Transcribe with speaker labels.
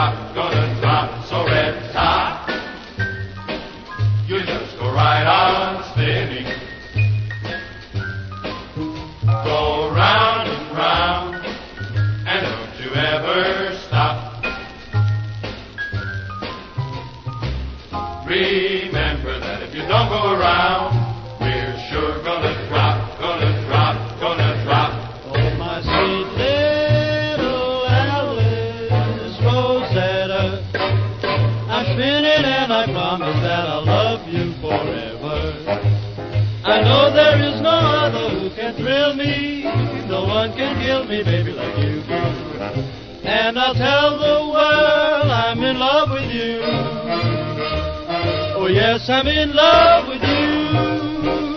Speaker 1: drop. So red top, you just go right on spinning. Go round and round, and don't you ever stop. Remember that if you don't go around, we're sure gonna drop, gonna drop, gonna drop.
Speaker 2: Oh, my sweet little Alice Rosetta, I'm spinning and I promise that I'll love you forever. I know there is no other who can thrill me, no one can kill me, baby, like you do. And I'll tell the world I'm in love with you. Oh yes, I'm in love with you.